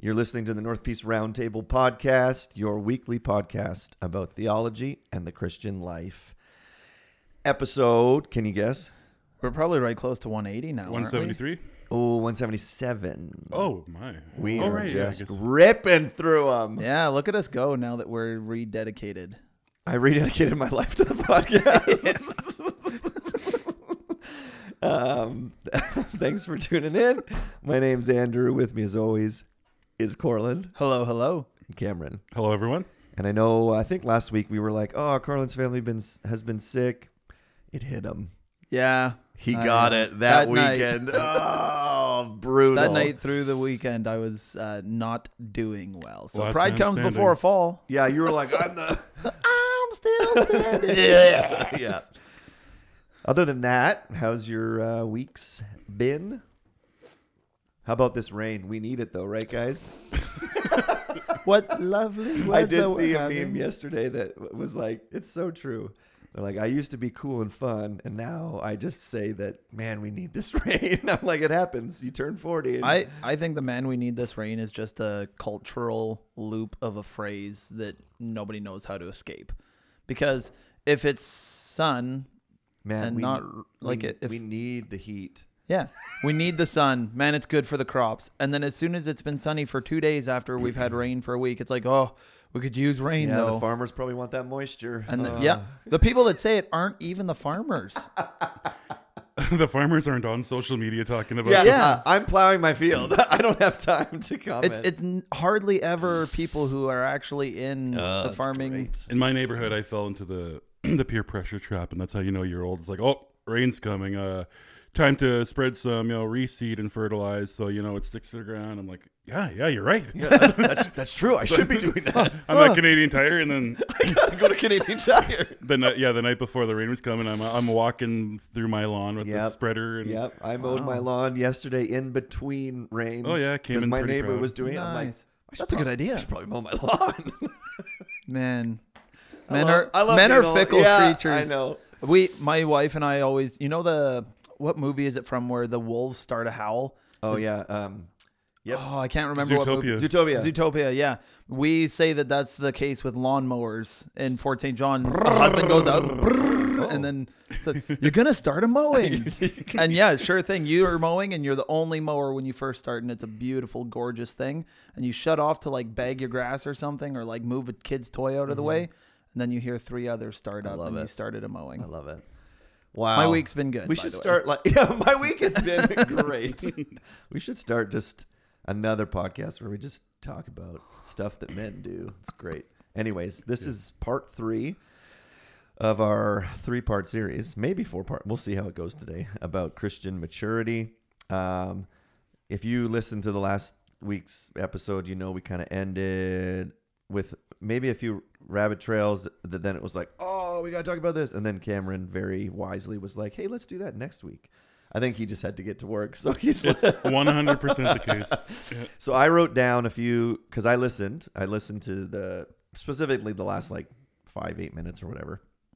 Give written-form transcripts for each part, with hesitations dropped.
You're listening to the North Peace Roundtable podcast, your weekly podcast about theology and the Christian life. Episode, can you guess? We're probably right close to 180 now. 173? Oh, 177. Oh, my. We oh, are right, just yeah, ripping through them. Yeah, look at us go now that we're rededicated. I rededicated my life to the podcast. Thanks for tuning in. My name's Andrew. With me, as always, is Corland. Hello, hello. And Cameron. Hello, everyone. And I know, I think last week we were like, oh, Corland's family has been sick. It hit him. Yeah. He got it that weekend. Oh, brutal. That night through the weekend, I was not doing well. So Last pride man comes standing. before a fall. Yeah, you were like, I'm still standing. yeah. Other than that, how's your weeks been? How about this rain? We need it though, right, guys? What lovely weather I did see we're a having. meme yesterday that was like, it's so true. They're like, I used to be cool and fun, and now I just say that, man, we need this rain. I'm like, it happens. You turn 40. And I think the "man, we need this rain" is just a cultural loop of a phrase that nobody knows how to escape. Because if it's sun, man, and we, not like we, it. If, we need the heat. yeah, we need the sun. Man, it's good for the crops. And then as soon as it's been sunny for 2 days after we've had rain for a week, it's like, oh, we could use rain Yeah, though. the farmers probably want that moisture. And the people that say it aren't even the farmers. The farmers aren't on social media talking about Yeah, it. Yeah. I'm plowing my field. I don't have time to comment. It's hardly ever people who are actually in the That's farming. great. In my neighborhood, I fell into the peer pressure trap, and that's how you know you're old. It's like, oh, rain's coming. Time to spread some, reseed and fertilize so, it sticks to the ground. I'm like, yeah, you're right. Yeah, that's true. I should be doing that. I'm at Canadian Tire, and then I gotta go to Canadian Tire. the night before the rain was coming, I'm walking through my lawn with the Yep. spreader. And Yep, I mowed my lawn yesterday in between rains. Oh, yeah, came 'cause in my pretty neighbor proud. was doing it. I'm like, Nice. I should That's a good idea. I should probably mow my lawn. Man, I men love are being old. fickle Yeah, creatures. I know. My wife and I always, what movie is it from where the wolves start to howl? Oh yeah. Yep. Oh, I can't remember what movie. Zootopia. Zootopia. Yeah. We say that that's the case with lawnmowers in Fort St. John. The husband goes out and then said, you're going to start a mowing. And yeah, sure thing. You are mowing and you're the only mower when you first start. And it's a beautiful, gorgeous thing. And you shut off to like bag your grass or something or like move a kid's toy out of the way. And then you hear 3 others start up and you started a mowing. I love it. Wow. My week's been good. We by should the way. start my week has been great. We should start just another podcast where we just talk about stuff that men do. It's great. Anyways, this is part 3 of our 3-part series, maybe 4-part. We'll see how it goes today about Christian maturity. If you listened to the last week's episode, we kind of ended with maybe a few rabbit trails that then it was like, oh, we got to talk about this. And then Cameron very wisely was like, hey, let's do that next week. I think he just had to get to work. So he's It's 100% the case. Yeah. So I wrote down a few because I listened to specifically the last like 5-8 minutes or whatever.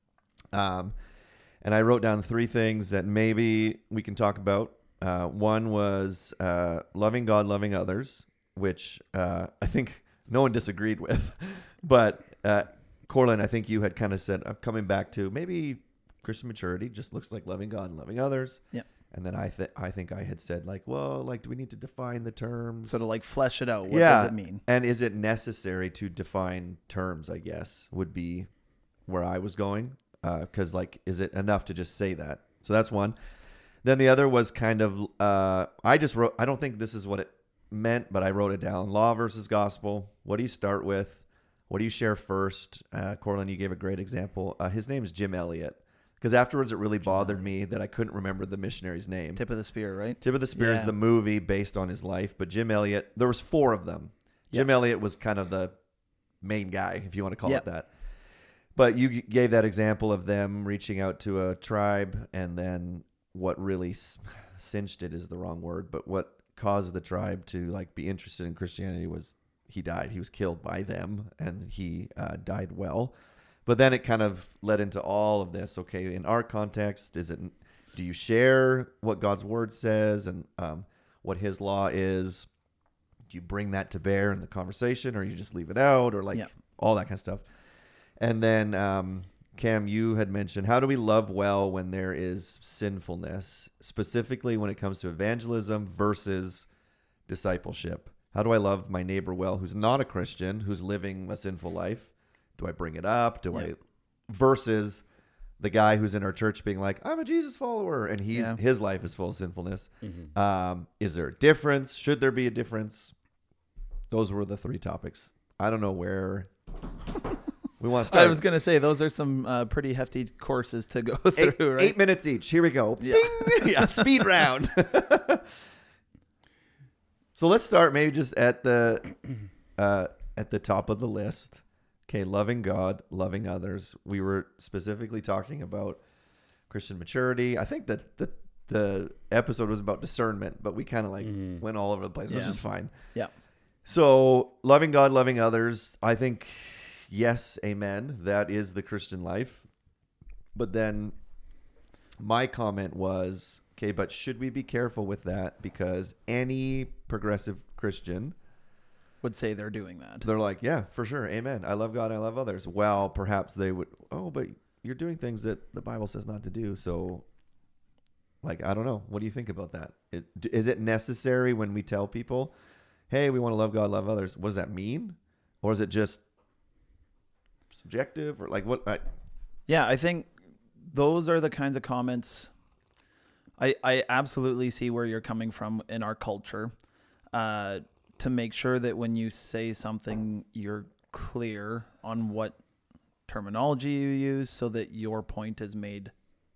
And I wrote down 3 things that maybe we can talk about. One was loving God, loving others, which I think no one disagreed with. But Corland, I think you had kind of said, I'm coming back to maybe Christian maturity just looks like loving God and loving others. Yeah. And then I think I had said like, well, like, do we need to define the terms? So to like flesh it out, what does it mean? And is it necessary to define terms, I guess, would be where I was going. Because like, is it enough to just say that? So that's one. Then the other was kind of, I just wrote, I don't think this is what it meant, but I wrote it down. Law versus gospel. What do you start with? What do you share first? Corland, you gave a great example. His name is Jim Elliot. Because afterwards it really bothered me that I couldn't remember the missionary's name. Tip of the spear, right? Tip of the Spear is the movie based on his life, but Jim Elliot, there was 4 of them. Jim Elliot was kind of the main guy, if you want to call it that. But you gave that example of them reaching out to a tribe, and then what really cinched it is the wrong word, but what caused the tribe to like be interested in Christianity was he died. He was killed by them, and he died well. But then it kind of led into all of this. Okay, in our context, do you share what God's word says and what his law is? you bring that to bear in the conversation, or you just leave it out, or like all that kind of stuff. And then Cam, you had mentioned, how do we love well when there is sinfulness, specifically when it comes to evangelism versus discipleship? How do I love my neighbor well who's not a Christian, who's living a sinful life? Do I bring it up? Versus the guy who's in our church being like, I'm a Jesus follower, and his life is full of sinfulness. Is there a difference? Should there be a difference? Those were the 3 topics. I don't know where we want to start. I was going to say, those are some pretty hefty courses to go through, right? 8 minutes each. Here we go. Yeah. Ding! Yeah, speed round. So let's start maybe just at the top of the list. Okay, loving God, loving others. We were specifically talking about Christian maturity. I think that the episode was about discernment, but we kind of like went all over the place, which is fine. Yeah. So loving God, loving others. I think, yes, amen. That is the Christian life. But then my comment was, okay, but should we be careful with that? Because any progressive Christian would say they're doing that. They're like, yeah, for sure. Amen. I love God. I love others. Well, perhaps they would, but you're doing things that the Bible says not to do. So like, I don't know. What do you think about that? Is it necessary when we tell people, hey, we want to love God, love others? What does that mean? Or is it just subjective or like what? Yeah, I think those are the kinds of comments. I absolutely see where you're coming from in our culture. To make sure that when you say something, you're clear on what terminology you use so that your point is made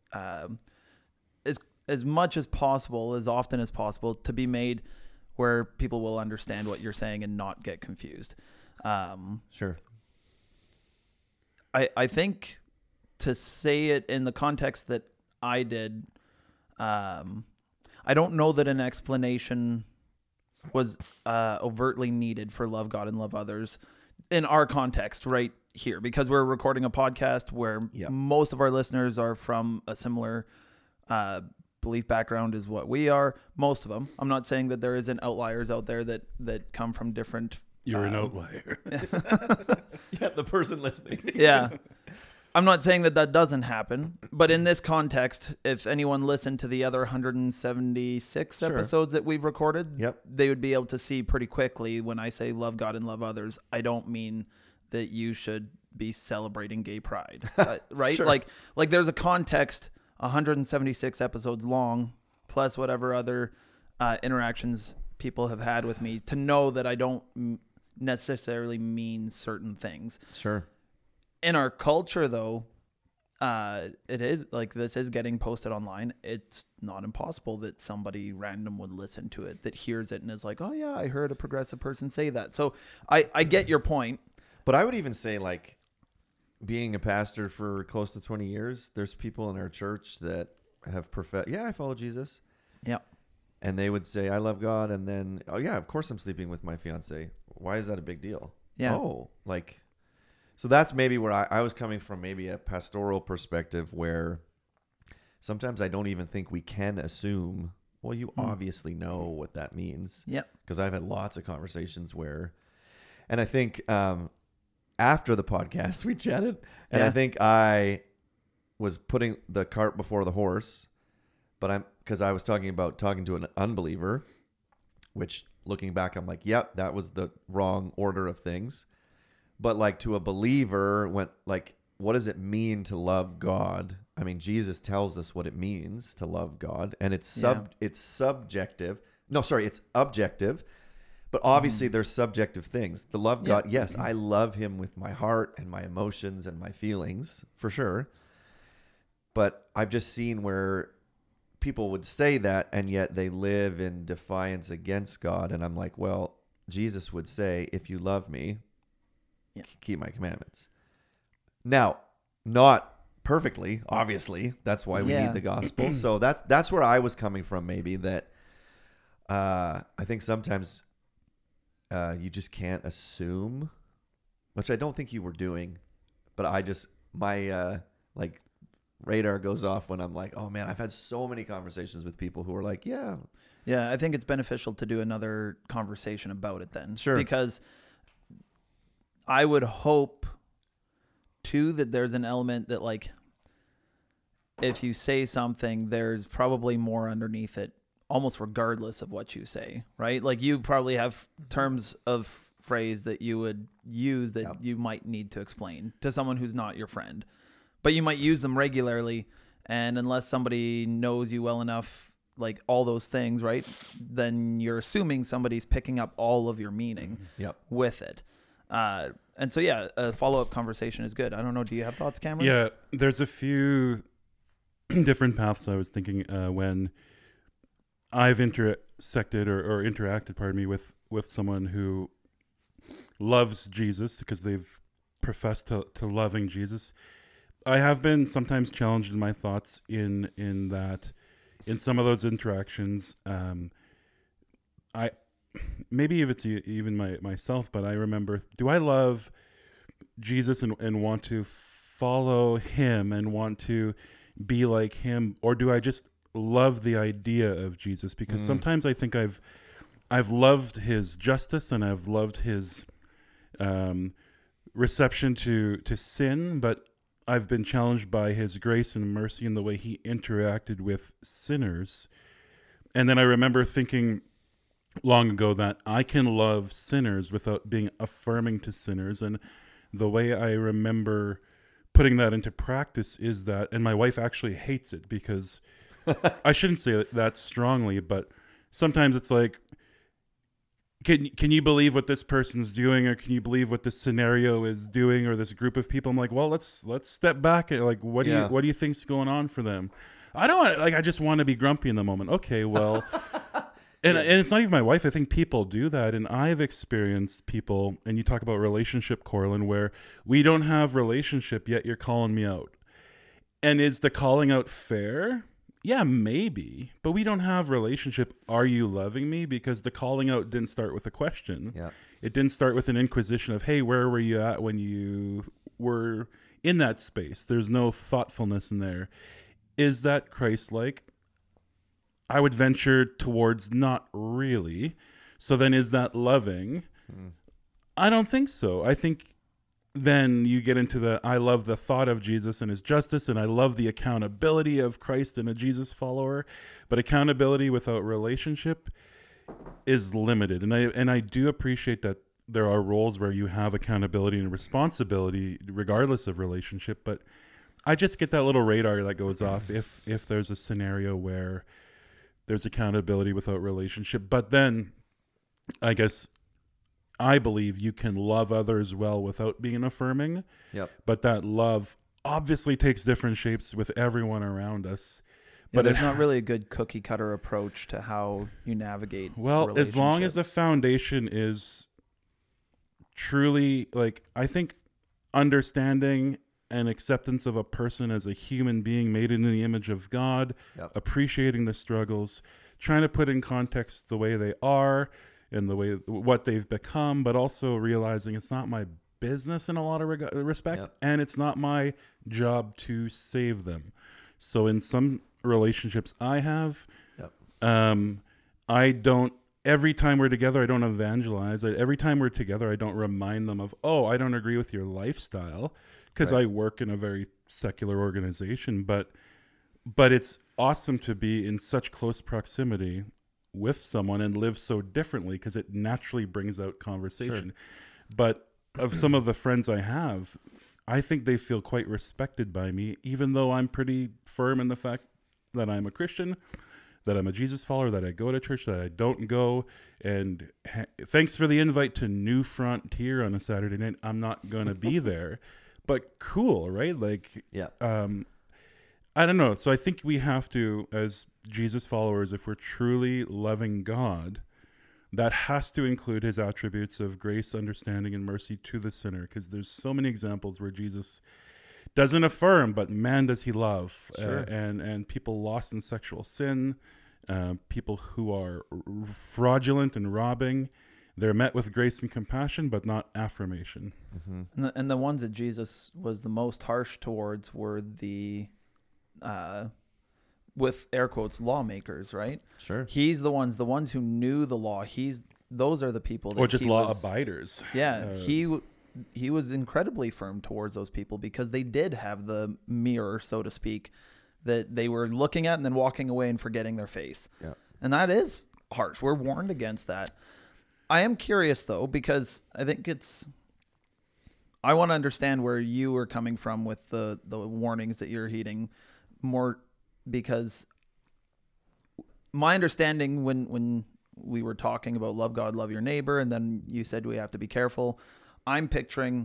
as much as possible, as often as possible, to be made where people will understand what you're saying and not get confused. Sure. I think to say it in the context that I did, I don't know that an explanation was overtly needed for love God and love others in our context right here, because we're recording a podcast where most of our listeners are from a similar belief background as what we are. Most of them. I'm not saying that there isn't outliers out there that come from different. You're an outlier. Yeah, the person listening. Yeah. I'm not saying that doesn't happen, but in this context, if anyone listened to the other 176 episodes that we've recorded, they would be able to see pretty quickly when I say love God and love others, I don't mean that you should be celebrating gay pride, right? Sure. Like there's a context 176 episodes long, plus whatever other interactions people have had with me to know that I don't necessarily mean certain things. Sure. In our culture, though, it is like this is getting posted online. It's not impossible that somebody random would listen to it, that hears it and is like, oh, yeah, I heard a progressive person say that. So I get your point. But I would even say, like, being a pastor for close to 20 years, there's people in our church that have professed, I follow Jesus. Yeah. And they would say, I love God. And then, oh, yeah, of course I'm sleeping with my fiance. Why is that a big deal? Yeah. Oh, like... So that's maybe where I was coming from, maybe a pastoral perspective where sometimes I don't even think we can assume, well, you obviously know what that means. Yeah. Because I've had lots of conversations where, and I think after the podcast we chatted, and I think I was putting the cart before the horse, but because I was talking to an unbeliever, which looking back, I'm like, yep, that was the wrong order of things. But like to a believer, what does it mean to love God? I mean, Jesus tells us what it means to love God, and it's subjective. No, sorry, it's objective. But obviously there's subjective things. The love God, yes, I love him with my heart and my emotions and my feelings, for sure. But I've just seen where people would say that, and yet they live in defiance against God. And I'm like, well, Jesus would say, if you love me, keep my commandments. Now, not perfectly, obviously. That's why we need the gospel. So that's where I was coming from, maybe, that I think sometimes you just can't assume, which I don't think you were doing, but I just, my radar goes off when I'm like, oh man, I've had so many conversations with people who are like, yeah, Yeah, I think it's beneficial to do another conversation about it then. Sure. Because I would hope, too, that there's an element that, like, if you say something, there's probably more underneath it, almost regardless of what you say, right? Like, you probably have terms of phrase that you would use that Yep. you might need to explain to someone who's not your friend. But you might use them regularly, and unless somebody knows you well enough, like all those things, right, then you're assuming somebody's picking up all of your meaning Yep. with it. And so, yeah, a follow-up conversation is good. I don't know. Do you have thoughts, Cameron? Yeah, there's a few different paths I was thinking when I've intersected or interacted, pardon me, with someone who loves Jesus because they've professed to loving Jesus. I have been sometimes challenged in my thoughts in that in some of those interactions, I maybe if it's even myself, but I remember, do I love Jesus and want to follow him and want to be like him, or do I just love the idea of Jesus? Because sometimes I think I've loved his justice and I've loved his reception to sin, but I've been challenged by his grace and mercy and the way he interacted with sinners. And then I remember thinking long ago that I can love sinners without being affirming to sinners. And the way I remember putting that into practice is that, and my wife actually hates it because I shouldn't say that strongly, but sometimes it's like, can you believe what this person's doing, or can you believe what this scenario is doing, or this group of people? I'm like, well, let's step back and like, what do you think's going on for them? I don't like. I just want to be grumpy in the moment. Okay, well, and it's not even my wife. I think people do that, and I've experienced people. And you talk about relationship, Corlin, where we don't have relationship yet. You're calling me out, and is the calling out fair? Yeah, maybe, but we don't have relationship. Are you loving me? Because the calling out didn't start with a question. Yeah. It didn't start with an inquisition of, hey, where were you at when you were in that space? There's no thoughtfulness in there. Is that Christ-like? I would venture towards not really. So then is that loving? I don't think so. I think then you get into I love the thought of Jesus and his justice, and I love the accountability of Christ and a Jesus follower, but accountability without relationship is limited. And I do appreciate that there are roles where you have accountability and responsibility regardless of relationship, but I just get that little radar that goes off if there's a scenario where there's accountability without relationship. But then I guess I believe you can love others well without being affirming. Yep. But that love obviously takes different shapes with everyone around us. Yeah, But there's not really a good cookie cutter approach to how you navigate. well, as long as relationship. the foundation is truly, like, I think understanding and acceptance of a person as a human being made in the image of God, Yep. appreciating the struggles, trying to put in context the way they are and the way what they've become, but also realizing it's not my business in a lot of respect, Yep. and it's not my job to save them. So in some relationships I have, Yep. I don't, every time we're together, I don't evangelize. Every time we're together, I don't remind them of, oh, I don't agree with your lifestyle, because Right. I work in a very secular organization. But it's awesome to be in such close proximity with someone and live so differently, because it naturally brings out conversation. But of some of the friends I have, I think they feel quite respected by me, even though I'm pretty firm in the fact that I'm a Christian, that I'm a Jesus follower, that I go to church, that I don't go. And thanks for the invite to New Frontier on a Saturday night. I'm not going to be there, but cool, right? Like, Yeah. I don't know. So I think we have to, as Jesus followers, if we're truly loving God, that has to include his attributes of grace, understanding, and mercy to the sinner, because there's so many examples where Jesus doesn't affirm, but man, does he love. Sure. And people lost in sexual sin, people who are fraudulent and robbing, they're met with grace and compassion, but not affirmation. Mm-hmm. And the ones that Jesus was the most harsh towards were the with air quotes, lawmakers, right? Sure. He's the ones who knew the law. Those are the people that Or just he law was, abiders. Yeah, he was incredibly firm towards those people because they did have the mirror, so to speak, that they were looking at and then walking away and forgetting their face. Yeah. And that is harsh. We're warned against that. I am curious though, because I think I want to understand where you are coming from with the warnings that you're heeding more, because my understanding when we were talking about love God, love your neighbor, and then you said we have to be careful, I'm picturing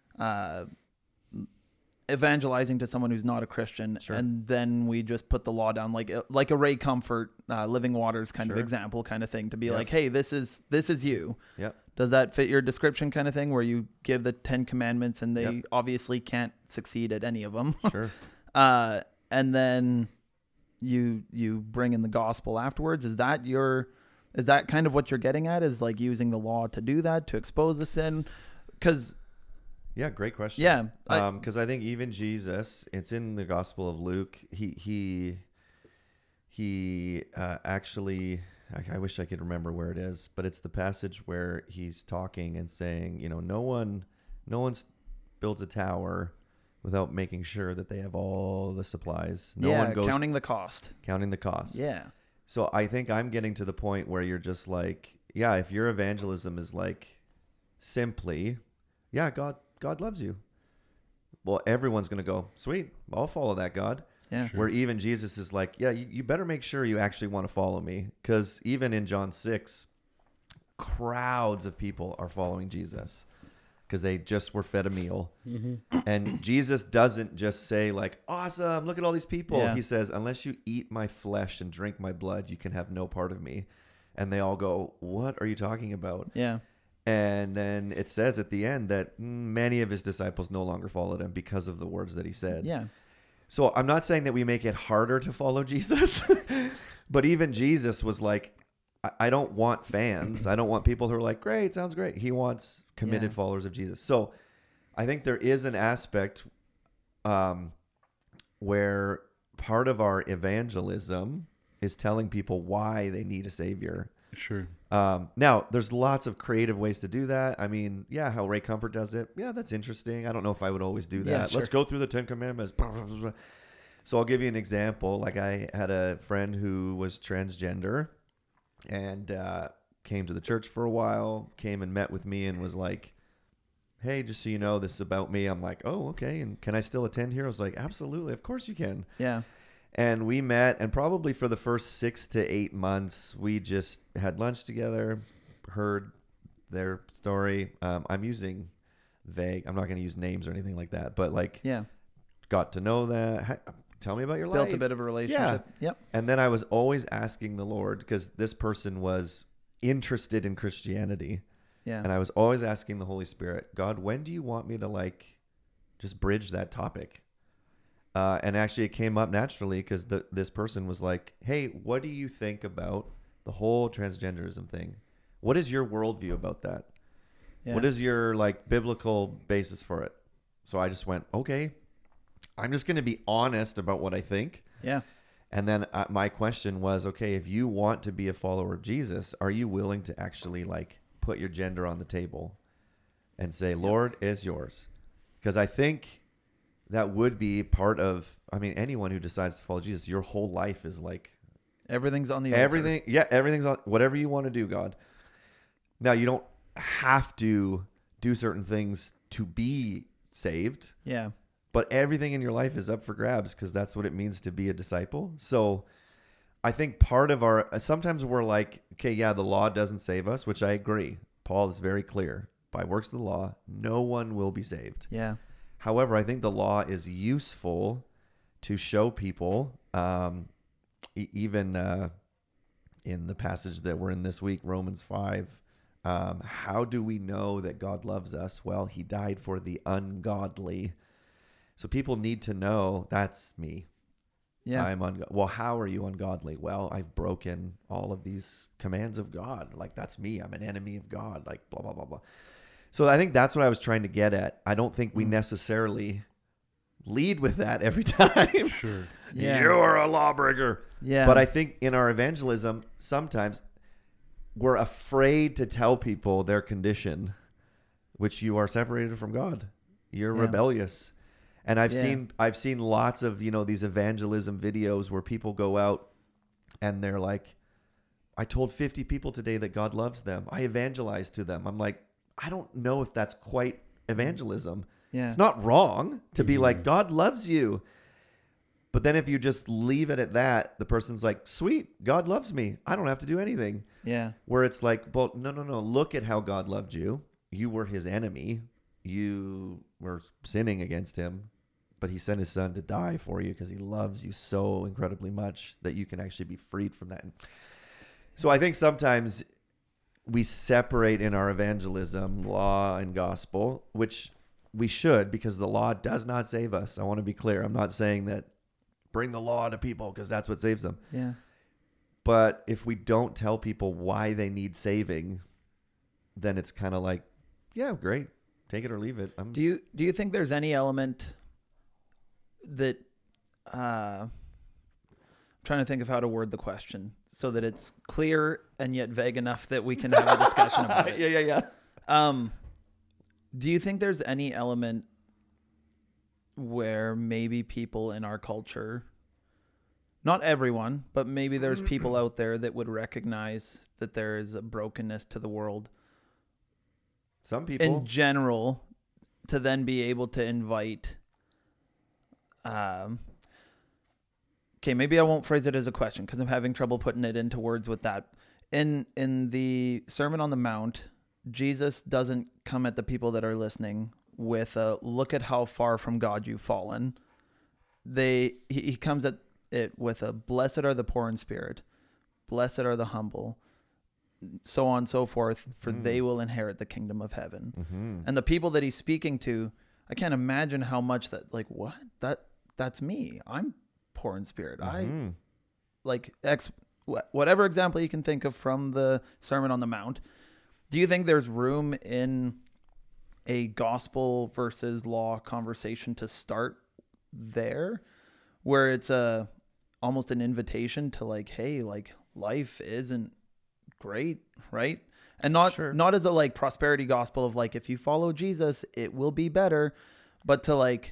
evangelizing to someone who's not a Christian, Sure. and then we just put the law down like a Ray Comfort, Living Waters kind of Sure. example kind of thing, to be Yep. like, hey, this is you. Yep. Does that fit your description kind of thing, where you give the 10 commandments and they Yep. obviously can't succeed at any of them? Sure. And then you bring in the gospel afterwards. Is that kind of what you're getting at, is like using the law to do that, to expose the sin? Because Yeah, great question. yeah, Because I think even Jesus, it's in the Gospel of Luke. He actually, I wish I could remember where it is, but it's the passage where he's talking and saying, no one builds a tower without making sure that they have all the supplies. No one goes counting the cost. counting the cost. Yeah, So I think I'm getting to the point where you're just like, yeah, if your evangelism is like simply, yeah, God loves you. Well, everyone's going to go, sweet, I'll follow that God. yeah, Sure. Where even Jesus is like, yeah, you better make sure you actually want to follow me. Because even in John 6, crowds of people are following Jesus because they just were fed a meal. And Jesus doesn't just say like, awesome, look at all these people. Yeah. He says, unless you eat my flesh and drink my blood, you can have no part of me. And they all go, what are you talking about? yeah, And then it says at the end that many of his disciples no longer followed him because of the words that he said. yeah, So I'm not saying that we make it harder to follow Jesus, but even Jesus was like, I don't want fans. I don't want people who are like, great, sounds great. He wants committed Yeah. followers of Jesus. So I think there is an aspect where part of our evangelism is telling people why they need a savior. Sure. Now, there's lots of creative ways to do that. I mean, yeah, how Ray Comfort does it. Yeah, that's interesting. I don't know if I would always do that. Yeah, sure. Let's go through the 10 Commandments. So I'll give you an example. Like I had a friend who was transgender and came to the church for a while, came and met with me and was like, hey, just so you know, this is about me. I'm like, oh, okay. And can I still attend here? I was like, absolutely. Of course you can. yeah, And we met, and probably for the first 6 to 8 months, we just had lunch together, heard their story. I'm using vague. I'm not going to use names or anything like that, but like yeah. got to know that. Tell me about your life. Built a bit of a relationship. Yep. And then I was always asking the Lord, because this person was interested in Christianity. Yeah. And I was always asking the Holy Spirit, God, when do you want me to like just bridge that topic? And actually it came up naturally because this person was like, hey, what do you think about the whole transgenderism thing? What is your worldview about that? Yeah. What is your like biblical basis for it? So I just went, okay, I'm just going to be honest about what I think. Yeah. And then my question was, okay, if you want to be a follower of Jesus, are you willing to actually like put your gender on the table and say, Lord, is yours? Because I think that would be part of, I mean, anyone who decides to follow Jesus, your whole life is like Everything's on the altar. everything. Yeah, everything's on whatever you want to do, God. Now, you don't have to do certain things to be saved, Yeah. but everything in your life is up for grabs because that's what it means to be a disciple. So I think part of sometimes we're like, okay, yeah, the law doesn't save us, which I agree. Paul is very clear. By works of the law, no one will be saved. Yeah. However, I think the law is useful to show people, even in the passage that we're in this week, Romans 5, how do we know that God loves us? Well, he died for the ungodly. So people need to know that's me. Yeah. I'm well, how are you ungodly? Well, I've broken all of these commands of God. Like, that's me. I'm an enemy of God. Like, blah, blah, blah, blah. So I think that's what I was trying to get at. I don't think we necessarily lead with that every time. Sure. Yeah. You're a lawbreaker. Yeah. But I think in our evangelism, sometimes we're afraid to tell people their condition, which you are separated from God. You're Yeah. rebellious. And I've Yeah. seen lots of, these evangelism videos where people go out and they're like, I told 50 people today that God loves them. I evangelized to them. I'm like, I don't know if that's quite evangelism. Yeah. It's not wrong to be like, God loves you. But then if you just leave it at that, the person's like, sweet, God loves me. I don't have to do anything. Yeah. Where it's like, well, no. Look at how God loved you. You were his enemy. You were sinning against him. But he sent his son to die for you because he loves you so incredibly much that you can actually be freed from that. So I think sometimes we separate in our evangelism law and gospel, which we should, because the law does not save us. I want to be clear. I'm not saying that bring the law to people because that's what saves them. Yeah. But if we don't tell people why they need saving, then it's kind of like, yeah, great. Take it or leave it. Do you think there's any element that I'm trying to think of how to word the question so that it's clear and yet vague enough that we can have a discussion about it. Yeah. Do you think there's any element where maybe people in our culture, not everyone, but maybe there's people out there that would recognize that there is a brokenness to the world Some people. in general, to then be able to invite, okay, maybe I won't phrase it as a question because I'm having trouble putting it into words with that. In the Sermon on the Mount, Jesus doesn't come at the people that are listening with a look at how far from God you've fallen. He comes at it with a blessed are the poor in spirit, blessed are the humble, so on and so forth, for they will inherit the kingdom of heaven. Mm-hmm. And the people that he's speaking to, I can't imagine how much that, like, what? That's me. I'm poor in spirit. Mm-hmm. I like whatever example you can think of from the Sermon on the Mount. Do you think there's room in a gospel versus law conversation to start there, where it's almost an invitation to like, hey, like life isn't great, right? And not as a like prosperity gospel of like, if you follow Jesus, it will be better, but to like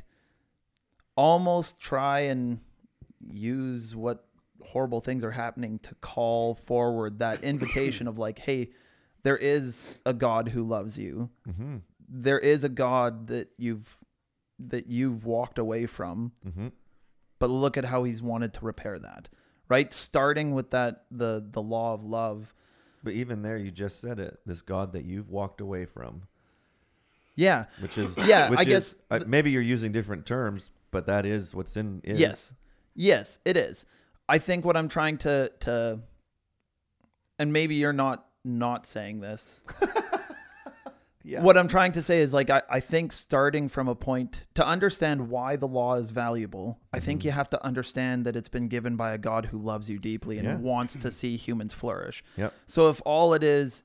almost try and use what horrible things are happening to call forward that invitation of like, hey, there is a God who loves you. Mm-hmm. There is a God that you've walked away from, Mm-hmm. but look at how he's wanted to repair that, right? Starting with that, the law of love. But even there, you just said it. This God that you've walked away from. Yeah. Which is, Yeah, which I is, guess maybe you're using different terms, but that is what's in. Yes, it is. I think what I'm trying to, and maybe you're not saying this. Yeah. What I'm trying to say is like, I think starting from a point to understand why the law is valuable, I think you have to understand that it's been given by a God who loves you deeply and wants to see humans flourish. Yep. So if all it is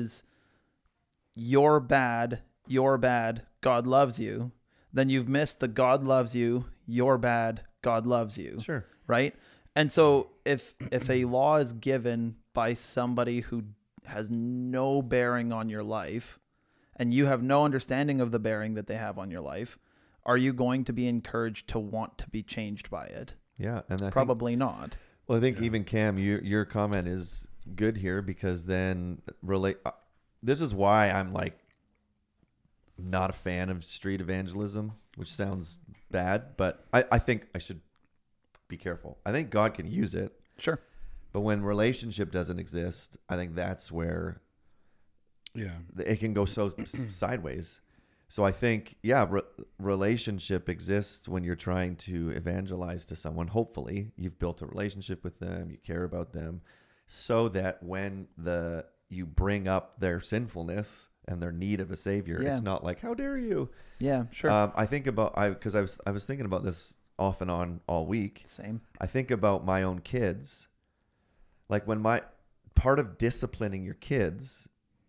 you're bad, God loves you, then you've missed the God loves you, you're bad, God loves you. Sure. Right? And so if a law is given by somebody who has no bearing on your life, and you have no understanding of the bearing that they have on your life, are you going to be encouraged to want to be changed by it? Yeah. And Probably not. Well, I think even Cam, your comment is good here because then this is why I'm like not a fan of street evangelism, which sounds bad, but I think I should be careful. I think God can use it. Sure. But when relationship doesn't exist, I think that's where it can go so sideways. So I think, relationship exists when you're trying to evangelize to someone. Hopefully you've built a relationship with them, you care about them, so that when you bring up their sinfulness and their need of a savior, it's not like, how dare you? Yeah, sure. I think about, because I was thinking about this off and on all week. Same. I think about my own kids. Like when part of disciplining your kids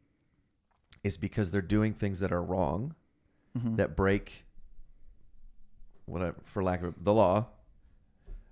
is because they're doing things that are wrong, that break, whatever, for lack of the law.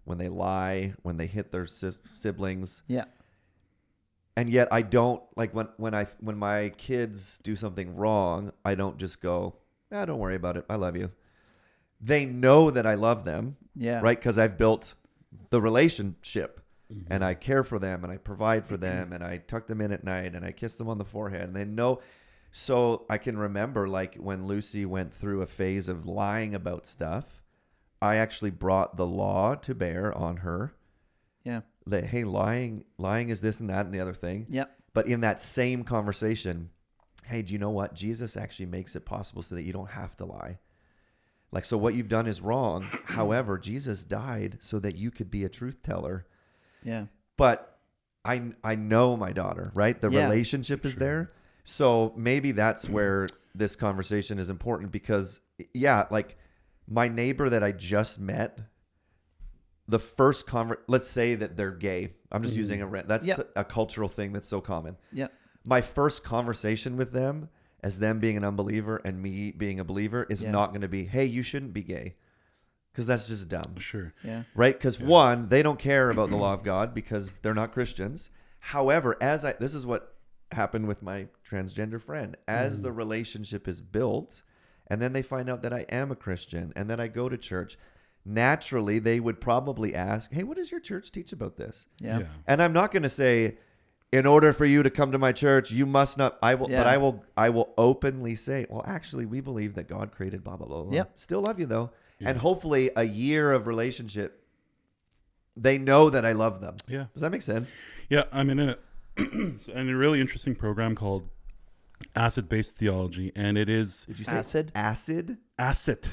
when they lie, when they hit their siblings. Yeah. And yet I don't like when my kids do something wrong, I don't just go, don't worry about it. I love you. They know that I love them, Yeah. right? Because I've built the relationship and I care for them and I provide for them and I tuck them in at night and I kiss them on the forehead and they know. So I can remember like when Lucy went through a phase of lying about stuff, I actually brought the law to bear on her. Yeah. That, hey, lying is this and that and the other thing. Yep. But in that same conversation, hey, do you know what? Jesus actually makes it possible so that you don't have to lie. Like, so what you've done is wrong. However, Jesus died so that you could be a truth teller. Yeah. But I know my daughter, right? The Yeah. relationship is there. So maybe that's where this conversation is important because, yeah, like my neighbor that I just met, the first let's say that they're gay. I'm just using that's a cultural thing that's so common. Yeah. My first conversation with them as them being an unbeliever and me being a believer is not going to be, hey, you shouldn't be gay. Because that's just dumb. Sure. Yeah. Right? Because one, they don't care about the law of God because they're not Christians. However, this is what happened with my transgender friend. As the relationship is built, and then they find out that I am a Christian and that I go to church, naturally they would probably ask, hey, what does your church teach about this? Yeah. And I'm not going to say, in order for you to come to my church, you must not. I will, but I will openly say, well, actually, we believe that God created blah blah blah. Blah. Yep. Still love you though, and hopefully a year of relationship, they know that I love them. Yeah. Does that make sense? Yeah, I'm in a really interesting program called Acid-Based Theology, and it is. Did you say Acid? Acid? Acid.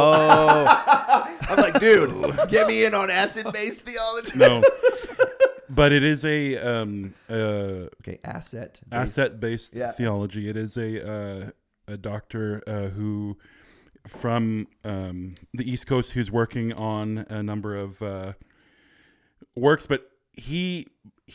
Oh. I'm like, dude, get me in on acid-based theology. No. But it is a Okay, asset-based Yeah. theology. It is a doctor who from the East Coast who's working on a number of works, but he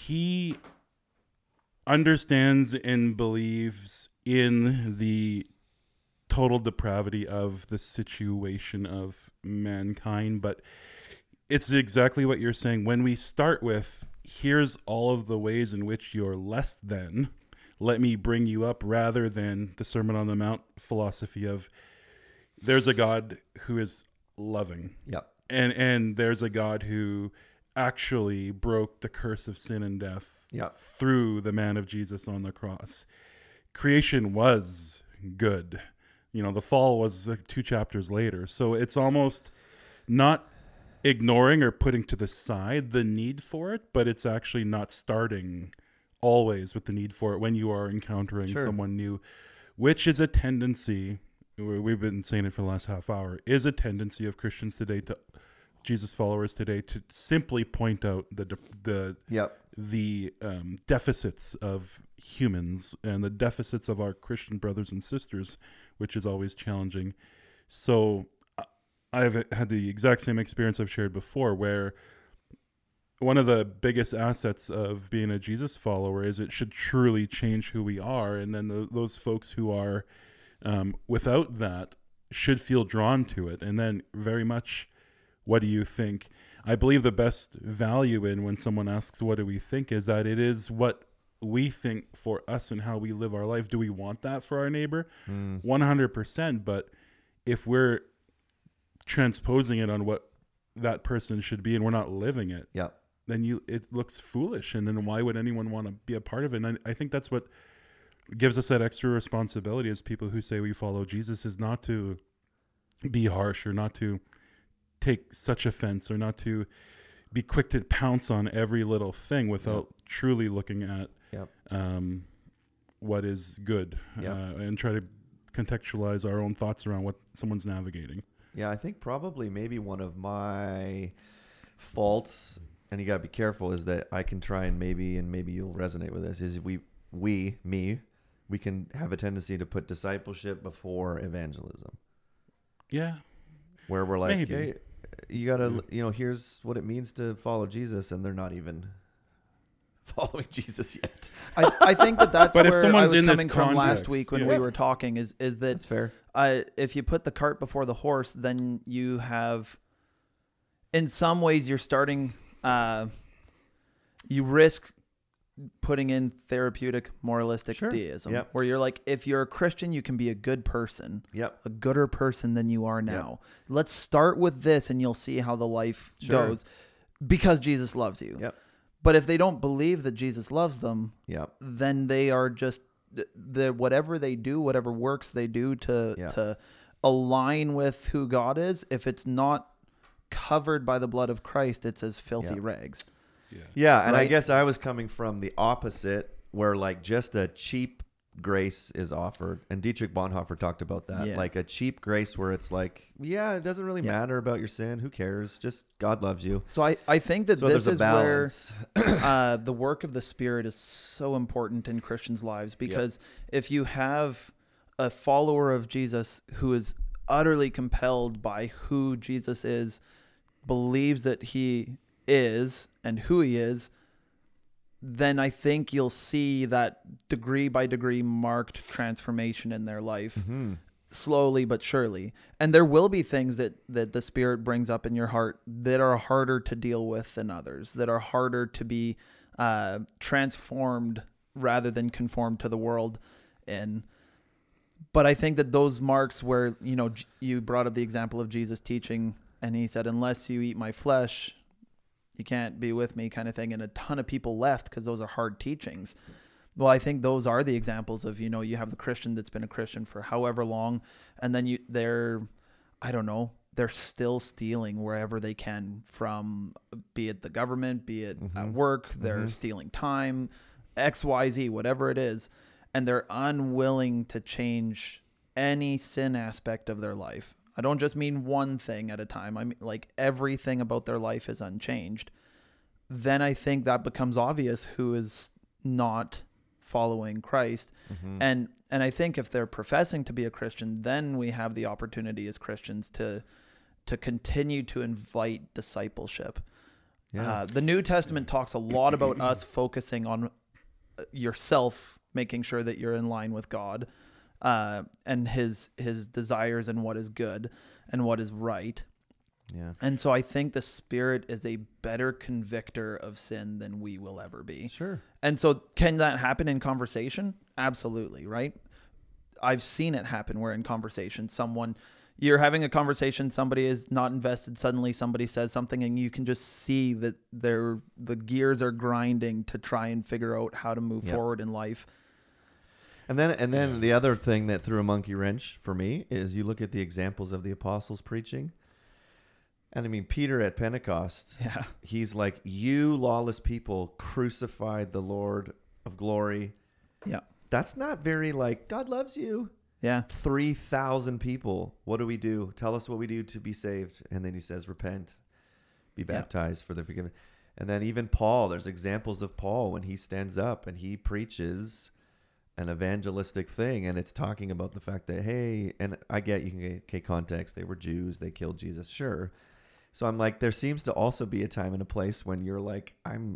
understands and believes in the total depravity of the situation of mankind. But it's exactly what you're saying. When we start with, here's all of the ways in which you're less than, let me bring you up, rather than the Sermon on the Mount philosophy of there's a God who is loving. Yep. And there's a God who actually broke the curse of sin and death through the man of Jesus on the cross. Creation was good. You know, the fall was 2 chapters later. So it's almost not ignoring or putting to the side the need for it, but it's actually not starting always with the need for it when you are encountering someone new, which is a tendency, we've been saying it for the last half hour, is a tendency of Christians today, to Jesus followers today, to simply point out the deficits of humans and the deficits of our Christian brothers and sisters, which is always challenging. So I've had the exact same experience I've shared before, where one of the biggest assets of being a Jesus follower is it should truly change who we are. And then those folks who are without that should feel drawn to it. And then very much, what do you think? I believe the best value in when someone asks, what do we think, is that it is what we think for us and how we live our life. Do we want that for our neighbor? 100%. But if we're transposing it on what that person should be and we're not living it, then it looks foolish. And then why would anyone want to be a part of it? And I think that's what gives us that extra responsibility as people who say we follow Jesus, is not to be harsh or not to take such offense or not to be quick to pounce on every little thing without truly looking at what is good and try to contextualize our own thoughts around what someone's navigating. Yeah, I think probably maybe one of my faults, and you got to be careful, is that I can try and maybe you'll resonate with this, is we can have a tendency to put discipleship before evangelism. Yeah. Where we're like, Maybe. hey, you got to, here's what it means to follow Jesus, and they're not even following Jesus yet. I think that's but where if someone's I was in coming this from last context, week when we were talking, is that That's fair. If you put the cart before the horse, then you have in some ways you're starting, you risk putting in therapeutic moralistic Sure. deism, Yep. where you're like, if you're a Christian, you can be a good person, Yep. a gooder person than you are now. Let's start with this and you'll see how the life Sure. goes, because Jesus loves you. Yep. But if they don't believe that Jesus loves them, Yep. then they are just whatever they do, whatever works they do to align with who God is, if it's not covered by the blood of Christ, it's as filthy rags. Yeah, and I Right? guess I was coming from the opposite, where like just a cheap grace is offered, and Dietrich Bonhoeffer talked about that, Yeah. like a cheap grace where it's like, yeah, it doesn't really matter about your sin. Who cares? Just God loves you. So I think that So this there's a is where balance. the work of the Spirit is so important in Christians' lives, because if you have a follower of Jesus who is utterly compelled by who Jesus is, believes that he is and who he is, then I think you'll see that degree by degree marked transformation in their life. Mm-hmm. Slowly but surely. And there will be things that the Spirit brings up in your heart that are harder to deal with than others, that are harder to be transformed rather than conformed to the world in. But I think that those marks where, you brought up the example of Jesus teaching, and he said, unless you eat my flesh, you can't be with me, kind of thing. And a ton of people left because those are hard teachings. Well, I think those are the examples of, you have the Christian that's been a Christian for however long, and then they're still stealing wherever they can from, be it the government, be it at work, they're stealing time, XYZ, whatever it is, and they're unwilling to change any sin aspect of their life. I don't just mean one thing at a time. I mean, like, everything about their life is unchanged. Then I think that becomes obvious who is not following Christ. And I think if they're professing to be a Christian, then we have the opportunity as Christians to continue to invite discipleship. The New Testament talks a lot about us focusing on yourself, making sure that you're in line with God, and his desires and what is good and what is right. Yeah. And so I think the Spirit is a better convictor of sin than we will ever be. Sure. And so can that happen in conversation? Absolutely, right? I've seen it happen where in conversation, you're having a conversation, somebody is not invested, suddenly somebody says something, and you can just see that the gears are grinding to try and figure out how to move forward in life. And then the other thing that threw a monkey wrench for me is you look at the examples of the apostles preaching. And I mean, Peter at Pentecost, he's like, you lawless people crucified the Lord of glory. Yeah. That's not very like, God loves you. Yeah. 3,000 people. What do we do? Tell us what we do to be saved. And then he says, repent, be baptized for the forgiveness. And then even Paul, there's examples of Paul when he stands up and he preaches an evangelistic thing. And it's talking about the fact that, hey, and I get, you can get context. They were Jews. They killed Jesus. Sure. So I'm like, there seems to also be a time and a place when you're like, I'm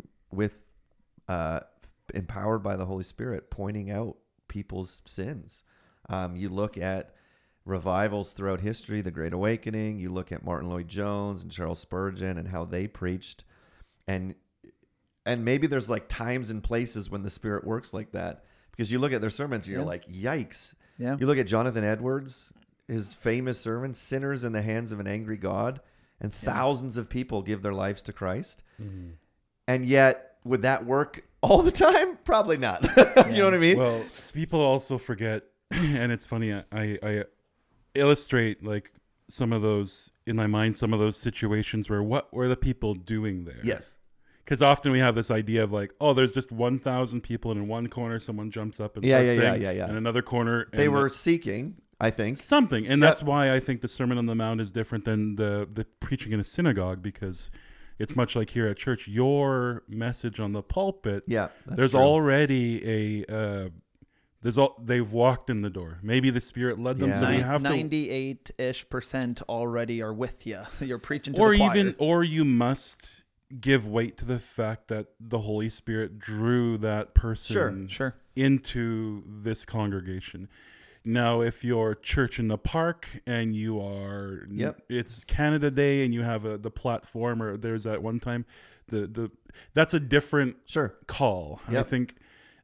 empowered by the Holy Spirit, pointing out people's sins. You look at revivals throughout history, the Great Awakening. You look at Martin Lloyd-Jones and Charles Spurgeon and how they preached. And maybe there's like times and places when the Spirit works like that. Because you look at their sermons and you're like, yikes. Yeah. You look at Jonathan Edwards, his famous sermon, Sinners in the Hands of an Angry God. And thousands of people give their lives to Christ. Mm-hmm. And yet, would that work all the time? Probably not. You know what I mean? Well, people also forget, and it's funny, I illustrate like some of those, in my mind, some of those situations where what were the people doing there? Yes. Because often we have this idea of like, oh, there's just 1,000 people, and in one corner someone jumps up and starts saying, in another corner. They were seeking, I think, something. And that's why I think the Sermon on the Mount is different than the preaching in a synagogue, because it's much like here at church. Your message on the pulpit, there's true. Already they've walked in the door. Maybe the Spirit led them, so we have 98-ish% already are with you. You're preaching to the choir. Or you must give weight to the fact that the Holy Spirit drew that person sure. into this congregation. Now, if you're church in the park and you are, Yep. it's Canada Day and you have the platform, or there's that one time, that's a different Sure. call. I Yep. think,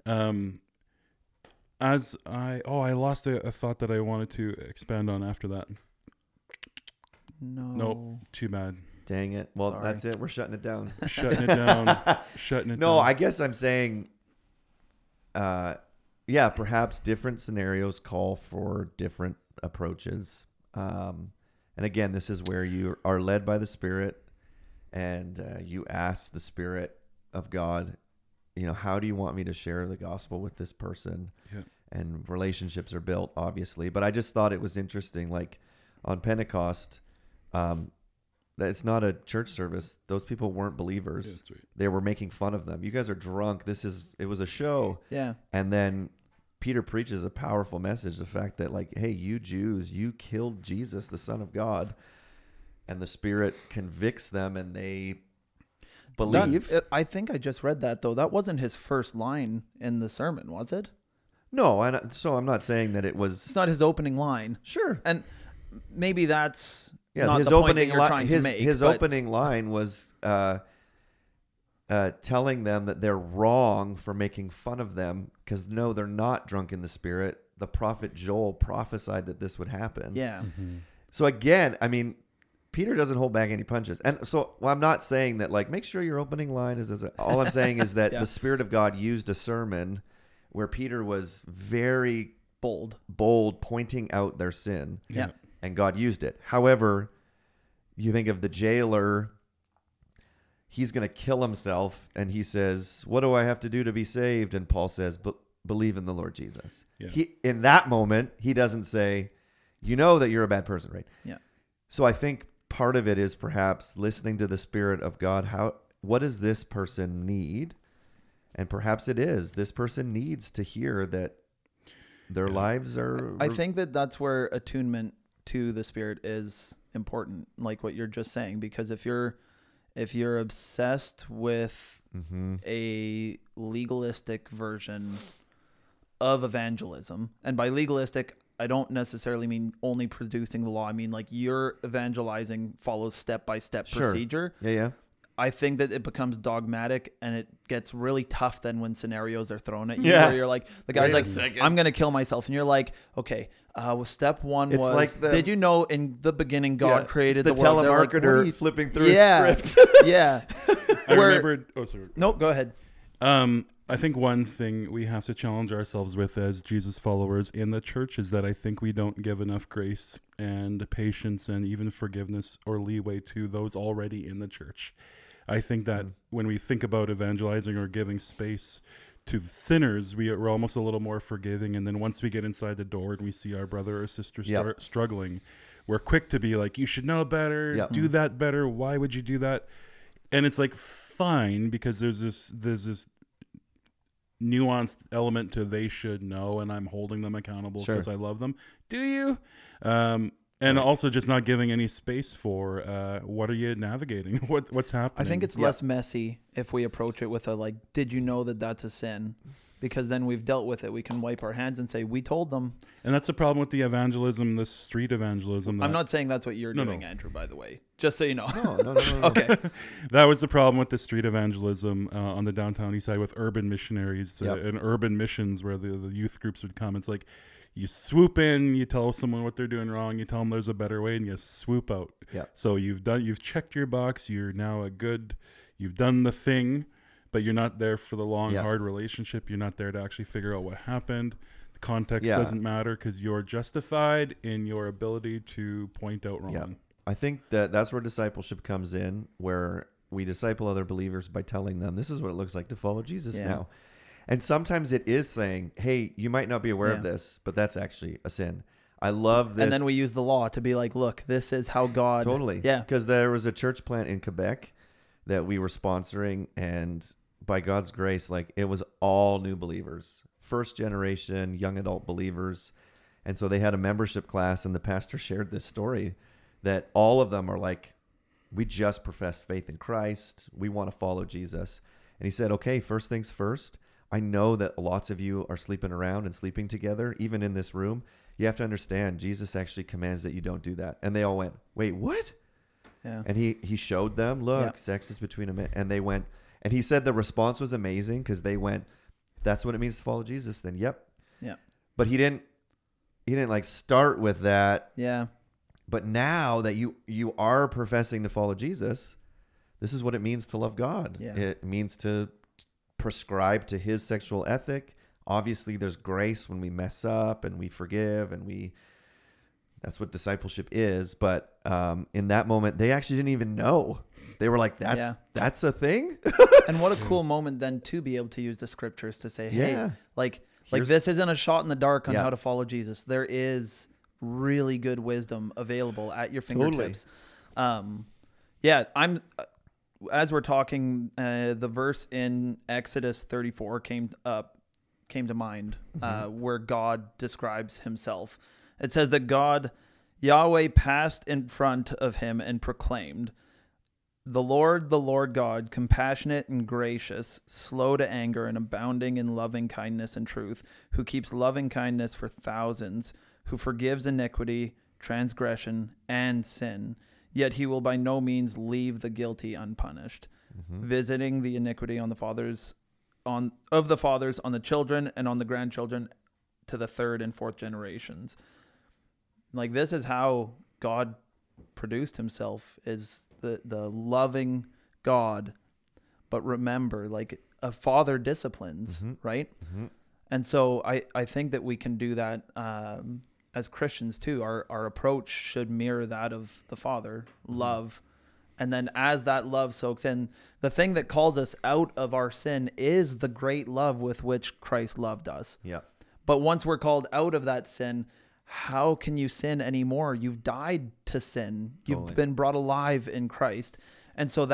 I lost a thought that I wanted to expand on after that. No. Nope, too bad. Dang it. Well, Sorry. that's it. We're shutting it down. Shutting it down. Shutting it No, down. I guess I'm saying, yeah, perhaps different scenarios call for different approaches. And again, this is where you are led by the Spirit, and you ask the Spirit of God, how do you want me to share the gospel with this person? Yeah. And relationships are built, obviously. But I just thought it was interesting, like on Pentecost, that it's not a church service. Those people weren't believers. Yeah, that's right. They were making fun of them. You guys are drunk. It was a show. Yeah. And then Peter preaches a powerful message. The fact that, like, hey, you Jews, you killed Jesus, the Son of God. And the Spirit convicts them and they believe. I think I just read that, though. That wasn't his first line in the sermon, was it? No, and so I'm not saying that it It's was. not his opening line. Sure. And maybe that's Yeah, not his the point that opening you're trying to his, make. his but- opening line was telling them that they're wrong for making fun of them because no, they're not drunk in the Spirit. The prophet Joel prophesied that this would happen. Yeah. So again, I mean, Peter doesn't hold back any punches. And so I'm not saying that, like, make sure your opening line is all I'm saying is that Yeah. the Spirit of God used a sermon where Peter was very Bold. pointing out their sin. Yeah. And God used it. However, you think of the jailer, he's going to kill himself, and he says, what do I have to do to be saved? And Paul says, believe in the Lord Jesus. Yeah. In that moment, he doesn't say, you know that you're a bad person, right? Yeah. So I think part of it is perhaps listening to the Spirit of God. What does this person need? And perhaps it is, this person needs to hear that their lives are... I think that's where attunement to the Spirit is important, like what you're just saying, because if you're obsessed with Mhm. a legalistic version of evangelism, and by legalistic I don't necessarily mean only producing the law, I mean like your evangelizing follows step-by-step Sure. procedure. Yeah. I think that it becomes dogmatic, and it gets really tough then when scenarios are thrown at you Yeah. where you're like, the guy's Wait a like, second. I'm going to kill myself. And you're like, okay, well, step one It's was, like the- did you know in the beginning God Yeah, created it's the world? They're like, telemarketer what are you- flipping through Yeah. his script. Yeah. I Where- remembered. Oh, sorry. No, go ahead. I think one thing we have to challenge ourselves with as Jesus followers in the church is that I think we don't give enough grace and patience and even forgiveness or leeway to those already in the church. I think that when we think about evangelizing or giving space to sinners, we're almost a little more forgiving. And then once we get inside the door and we see our brother or sister start struggling, we're quick to be like, you should know better, Yep. do that better. Why would you do that? And it's like, fine, because there's this nuanced element to they should know, and I'm holding them accountable Sure. because I love them. Do you? And also just not giving any space for what are you navigating? What's happening? I think it's less messy if we approach it with a like, did you know that that's a sin? Because then we've dealt with it. We can wipe our hands and say, we told them. and that's the problem with the evangelism, the street evangelism. I'm not saying that's what you're No, doing, no. Andrew, by the way. Just so you know. No. Okay. That was the problem with the street evangelism on the downtown east side with urban missionaries Yep. and urban missions where the youth groups would come. It's like you swoop in, you tell someone what they're doing wrong, you tell them there's a better way, and you swoop out. Yep. So you've checked your box, you're now you've done the thing, but you're not there for the long, Yep. hard relationship. You're not there to actually figure out what happened. The context Yeah. doesn't matter because you're justified in your ability to point out wrong. Yeah. I think that's where discipleship comes in, where we disciple other believers by telling them this is what it looks like to follow Jesus Yeah. now. And sometimes it is saying, hey, you might not be aware of Yeah. this, but that's actually a sin. I love this. And then we use the law to be like, look, this is how God. Totally. Yeah. Because there was a church plant in Quebec that we were sponsoring, and by God's grace, like, it was all new believers, first generation young adult believers. And so they had a membership class, and the pastor shared this story that all of them are like, we just professed faith in Christ. We want to follow Jesus. And he said, okay, first things first, I know that lots of you are sleeping around and sleeping together, even in this room. You have to understand, Jesus actually commands that you don't do that. And they all went, wait, what? Yeah. And he showed them, look, sex is between a man. And they went, and he said the response was amazing because they went, if that's what it means to follow Jesus, then yep. Yeah. But he didn't like start with that. Yeah. But now that you are professing to follow Jesus, this is what it means to love God. Yeah. It means to prescribe to his sexual ethic. Obviously, there's grace when we mess up and we forgive and that's what discipleship is. But in that moment, they actually didn't even know. They were like, that's a thing? And what a cool moment then to be able to use the scriptures to say, hey, Yeah. like this isn't a shot in the dark on Yeah. how to follow Jesus. There is really good wisdom available at your fingertips. I'm as we're talking, the verse in Exodus 34 came to mind, where God describes himself. It says that Yahweh passed in front of him and proclaimed, the Lord God, compassionate and gracious, slow to anger and abounding in loving kindness and truth, who keeps loving kindness for thousands, who forgives iniquity, transgression, and sin. Yet he will by no means leave the guilty unpunished, visiting the iniquity on the fathers on the children and on the grandchildren to the third and fourth generations. Like, this is how God produced himself, is the loving God. But remember, like, a father disciplines, right? And so I think that we can do that as Christians too. Our approach should mirror that of the Father, love. And then as that love soaks in, the thing that calls us out of our sin is the great love with which Christ loved us. Yeah. But once we're called out of that sin, how can you sin anymore? You've died to sin. You've been brought alive in Christ. And so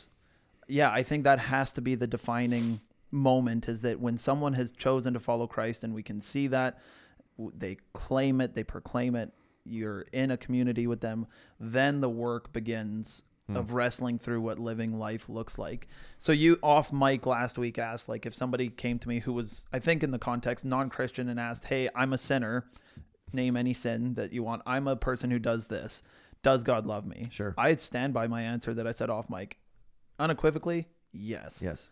I think that has to be the defining moment, is that when someone has chosen to follow Christ and we can see that, they claim it, they proclaim it, you're in a community with them, then the work begins of wrestling through what living life looks like. So you off mic last week asked, like, if somebody came to me who was, I think in the context, non-Christian, and asked, hey, I'm a sinner, name any sin that you want. I'm a person who does this. Does God love me? Sure. I'd stand by my answer that I said off mic. Unequivocally, yes. Yes.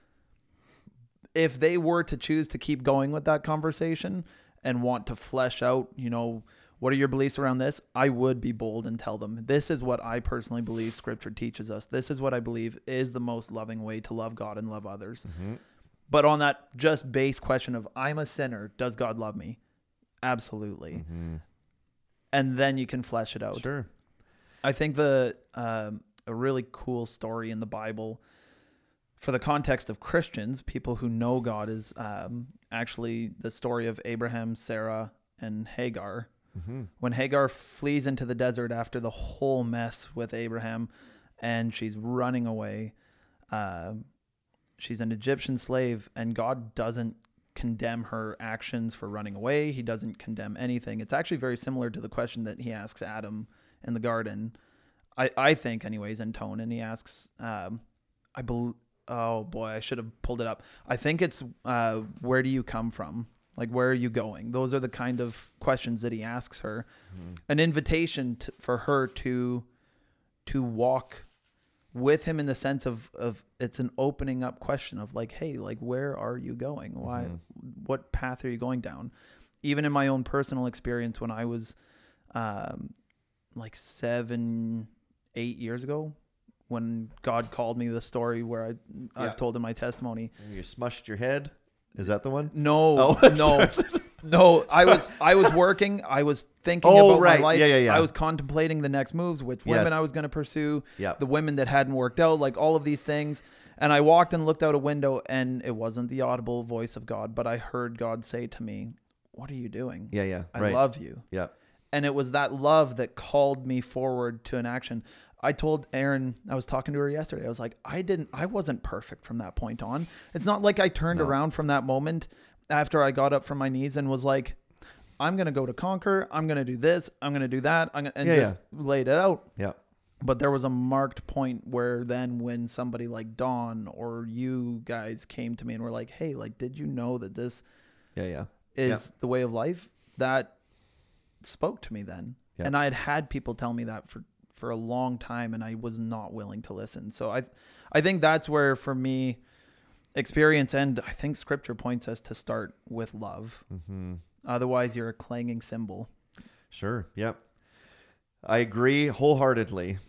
If they were to choose to keep going with that conversation and want to flesh out, what are your beliefs around this? I would be bold and tell them, this is what I personally believe Scripture teaches us. This is what I believe is the most loving way to love God and love others. But on that just base question of, I'm a sinner, does God love me? Absolutely. And then you can flesh it out. Sure. I think a really cool story in the Bible for the context of Christians, people who know God, is actually the story of Abraham, Sarah, and Hagar. When Hagar flees into the desert after the whole mess with Abraham, and she's running away, she's an Egyptian slave, and God doesn't condemn her actions for running away. He doesn't condemn anything. It's actually very similar to the question that he asks Adam in the garden, I think anyways, in tone. And he asks, oh boy, I should have pulled it up. I think it's, where do you come from? Like, where are you going? Those are the kind of questions that he asks her. An invitation for her to walk with him, in the sense of it's an opening up question of like, hey, like, where are you going? Why? What path are you going down? Even in my own personal experience, when I was like 7-8 years ago, when God called me, the story where I've told him my testimony. You smushed your head. Is that the one? No, no. I was working. I was thinking about my life. Yeah. I was contemplating the next moves, which women I was going to pursue, the women that hadn't worked out, like all of these things. And I walked and looked out a window, and it wasn't the audible voice of God, but I heard God say to me, "What are you doing? Yeah. I love you." Yeah. And it was that love that called me forward to an action. I told Erin, I was talking to her yesterday, I was like, I wasn't perfect from that point on. It's not like I turned around from that moment after I got up from my knees and was like, I'm going to go to Conquer. I'm going to do this. I'm going to do that. Just laid it out. Yeah. But there was a marked point where then when somebody like Dawn or you guys came to me and were like, hey, like, did you know that this Yeah. is the way of life? That spoke to me then. Yeah. And I had people tell me that for a long time, and I was not willing to listen. So I think that's where, for me, experience and I think scripture points us to start with love. Mm-hmm. Otherwise, you're a clanging cymbal. Sure. Yep. I agree wholeheartedly.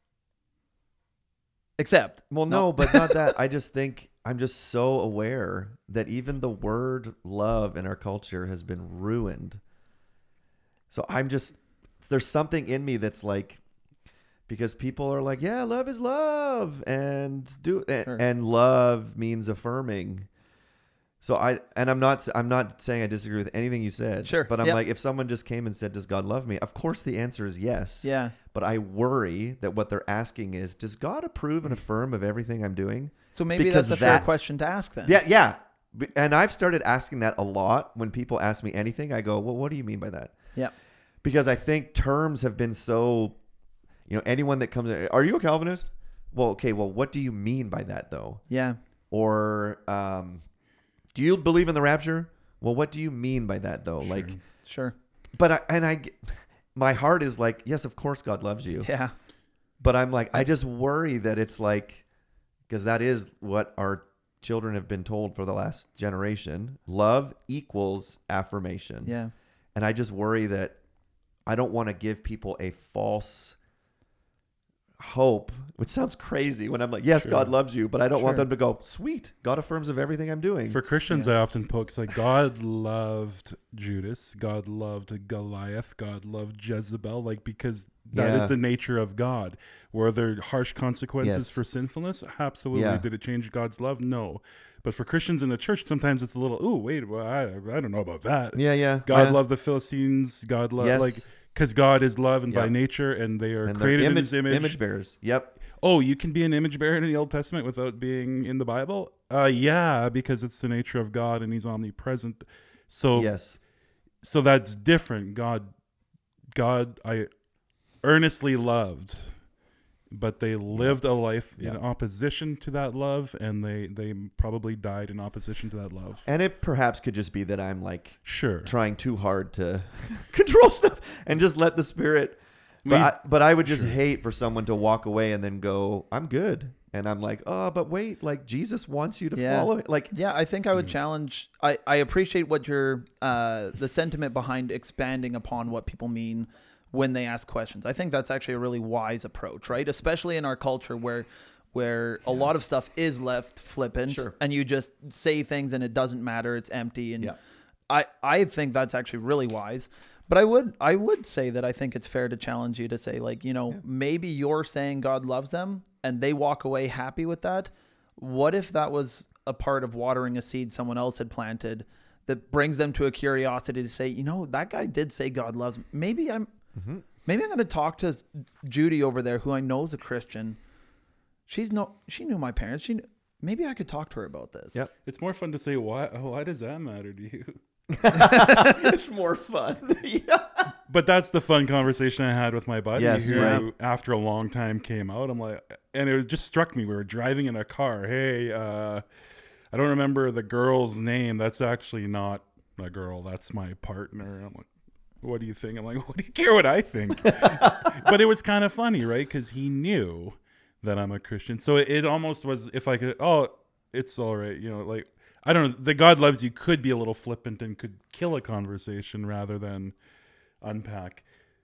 Except, Well, no, but not that. I just think I'm just so aware that even the word love in our culture has been ruined. So there's something in me that's like, because people are like, yeah, love is love, and love means affirming. So I'm not saying I disagree with anything you said. Sure. But I'm Yep. like, if someone just came and said, does God love me? Of course the answer is yes. yeah. But I worry that what they're asking is, does God approve and affirm of everything I'm doing? So maybe Because that's a fair that- question to ask then. Yeah. And I've started asking that a lot when people ask me anything. I go, well, what do you mean by that? Yeah. Because I think terms have been so, anyone that comes in, are you a Calvinist? Well, okay. Well, what do you mean by that though? Yeah. Or, do you believe in the rapture? Well, what do you mean by that though? Sure. Like, Sure. but my heart is like, yes, of course God loves you. Yeah. But I'm like, I just worry that it's like, because that is what our children have been told for the last generation. Love equals affirmation. Yeah. And I just worry that I don't want to give people a false hope, which sounds crazy when I'm like, yes, Sure. God loves you, but I don't want Sure. them to go, sweet, God affirms of everything I'm doing. For Christians, I often poke, like, God loved Judas, God loved Goliath, God loved Jezebel, like, because that is Yeah. the nature of God. Were there harsh consequences Yes. for sinfulness? Absolutely. Yeah. Did it change God's love? No. But for Christians in the church, sometimes it's a little, ooh, wait, well, I don't know about that. Yeah. God loved the Philistines. God loved, Yes. like, because God is love and by Yep. nature, and they are And they're created in His image. image bearers. Yep. Oh, you can be an image bearer in the Old Testament without being in the Bible? Yeah, because it's the nature of God and He's omnipresent. So, Yes. so that's different. God, I earnestly loved, but they lived a life in opposition to that love, and they probably died in opposition to that love. And it perhaps could just be that I'm like Sure. trying too hard to control stuff and just let the Spirit. But I would just hate for someone to walk away and then go, I'm good. And I'm like, oh, but wait, like Jesus wants you to follow it. Like, Yeah, I think I would challenge. I appreciate what your the sentiment behind expanding upon what people mean when they ask questions. I think that's actually a really wise approach, right? Especially in our culture where a lot of stuff is left flippant, Sure. and you just say things and it doesn't matter, it's empty. And Yeah. I think that's actually really wise. But I would say that I think it's fair to challenge you to say, like, maybe you're saying God loves them and they walk away happy with that. What if that was a part of watering a seed someone else had planted that brings them to a curiosity to say, that guy did say God loves me. Maybe I'm going to talk to Judy over there, who I know is a Christian. She knew my parents. Maybe I could talk to her about this. Yep. It's more fun to say, why does that matter to you? It's more fun. Yeah. But that's the fun conversation I had with my buddy Yes, who, right. after a long time, came out. I'm like, and it just struck me. We were driving in a car. Hey, I don't remember the girl's name. That's actually not a girl. That's my partner. I'm like, what do you think? I'm like, what do you care what I think? But it was kind of funny, right? Because he knew that I'm a Christian. So it almost was, if I could, it's all right. Like, I don't know. The God loves you could be a little flippant and could kill a conversation rather than unpack.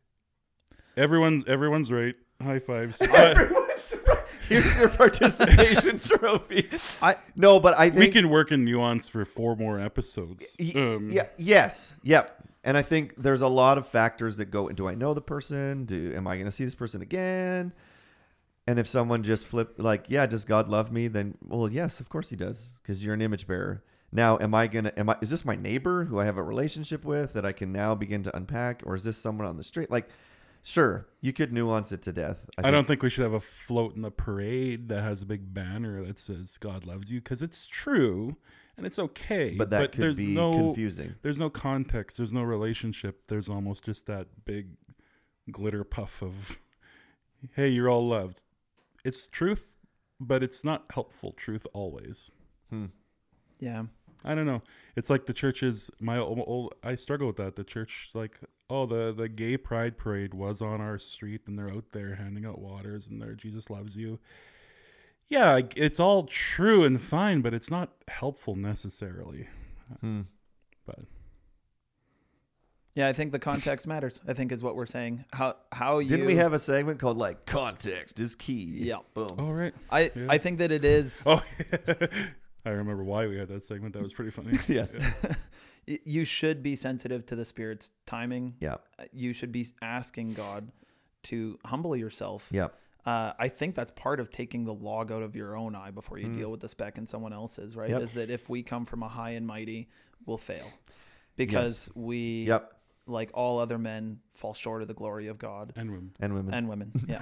Everyone's right. High fives. Everyone's right. Here's your participation trophy. But I think We can work in nuance for 4 more episodes. Yes. Yep. And I think there's a lot of factors that go into, do I know the person? Am I going to see this person again? And if someone just does God love me? Then, well, yes, of course He does, because you're an image bearer. Now, is this my neighbor who I have a relationship with that I can now begin to unpack? Or is this someone on the street? Like, sure, you could nuance it to death. I don't think we should have a float in the parade that has a big banner that says God loves you, because it's true and it's okay. But that could there's be no, confusing. There's no context. There's no relationship. There's almost just that big glitter puff of, hey, you're all loved. It's truth, but it's not helpful truth always. Yeah. I don't know. It's like the churches. I struggle with that. The church, like, oh, the gay pride parade was on our street, and they're out there handing out waters, and they're Jesus loves you. Yeah, it's all true and fine, but it's not helpful necessarily. But Yeah, I think the context matters, I think is what we're saying. How you Didn't we have a segment called like context is key? Yeah. Boom. all right. I think that it is Oh, I remember why we had that segment. That was pretty funny. Yes. Yeah. you should be sensitive to the Spirit's timing. Yeah. You should be asking God to humble yourself. Yeah. I think that's part of taking the log out of your own eye before you deal with the speck in someone else's, right? Yep. Is that if we come from a high and mighty, we'll fail. Because we, Yep. like all other men, fall short of the glory of God. And women. And women. And women, yeah.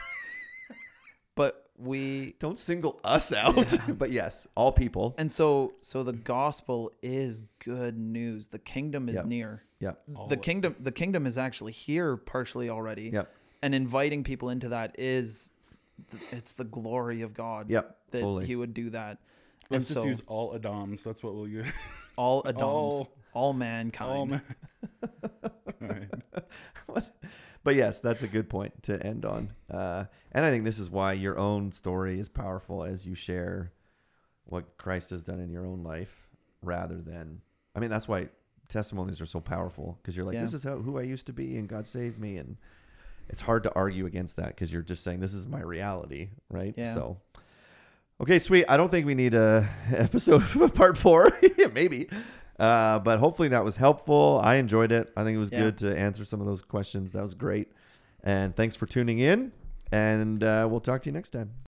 But we... Don't single us out. But yes, all people. And so the gospel is good news. The kingdom is Yep. near. Yeah. The kingdom is actually here partially already. Yeah. And inviting people into that it's the glory of God. Yep. That Totally. he would do that. Let's and just so use all Adams. That's what we'll use. all Adams, all mankind. All mankind. But yes, that's a good point to end on. And I think this is why your own story is powerful as you share what Christ has done in your own life rather than, I mean, that's why testimonies are so powerful because you're like, this is who I used to be and God saved me. And it's hard to argue against that because you're just saying, this is my reality. Right. Yeah. So, okay, sweet. I don't think we need a episode of part 4. Maybe. But hopefully that was helpful. I enjoyed it. I think it was good to answer some of those questions. That was great. And thanks for tuning in. And we'll talk to you next time.